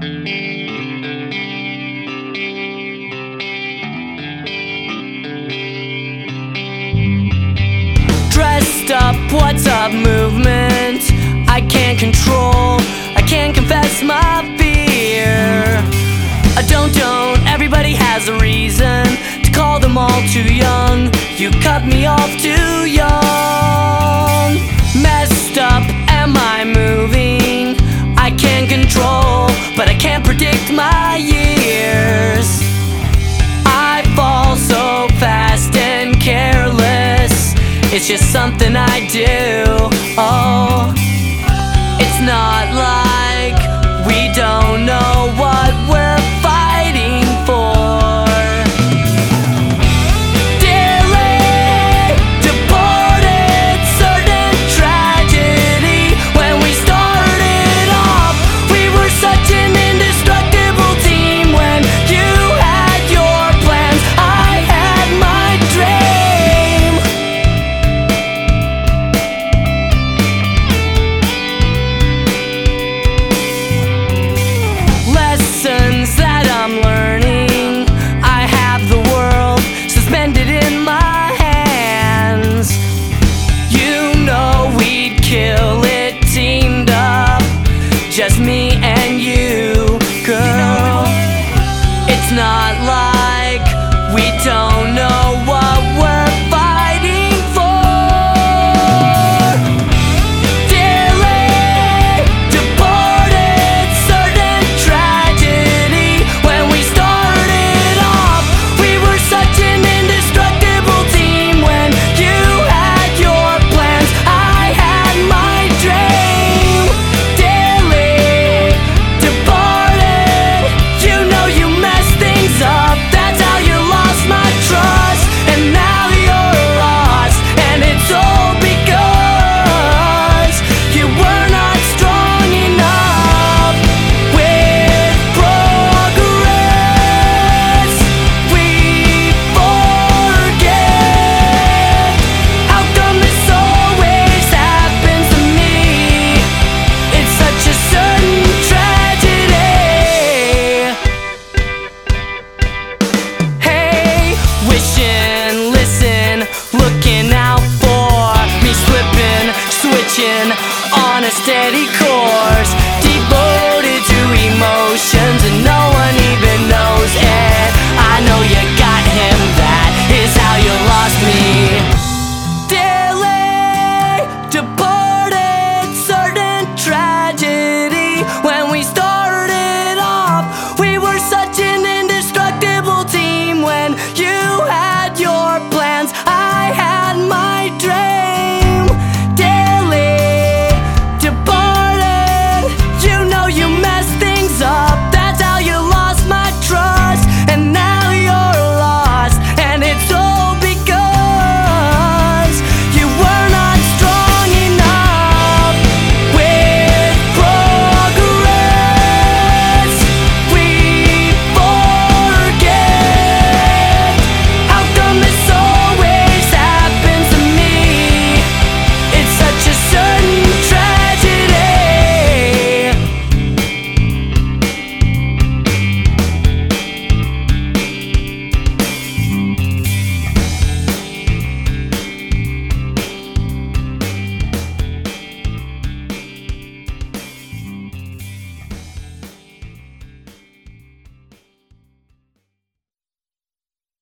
Dressed up, what's up movement I can't control, I can't confess my fear. Don't, everybody has a reason to call them all too young. You cut me off too young. Messed up, am I moving? I can't control, but I can't predict my years. I fall so fast and careless, it's just something I do. Oh, it's not like we don't know what we're fighting for. Dearly deported, certain tragedy. When we started off, we were such an indestructible team. When you had your plans, I had my dream. Lessons that I'm learning, I have the world suspended in my hands. You know we'd kill it teamed up, just me and you, girl. It's not